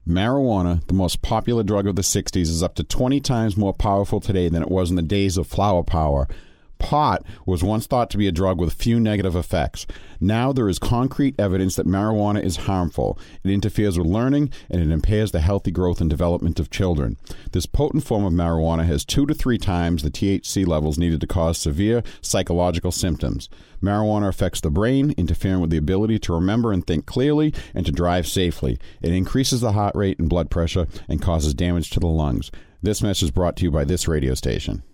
Marijuana, the most popular drug of the 60s, is up to 20 times more powerful today than it was in the days of flower power. Pot was once thought to be a drug with few negative effects. Now there is concrete evidence that marijuana is harmful. It interferes with learning, and it impairs the healthy growth and development of children. This potent form of marijuana has 2 to 3 times the THC levels needed to cause severe psychological symptoms. Marijuana affects the brain, interfering with the ability to remember and think clearly and to drive safely. It increases the heart rate and blood pressure and causes damage to the lungs. This message is brought to you by this radio station.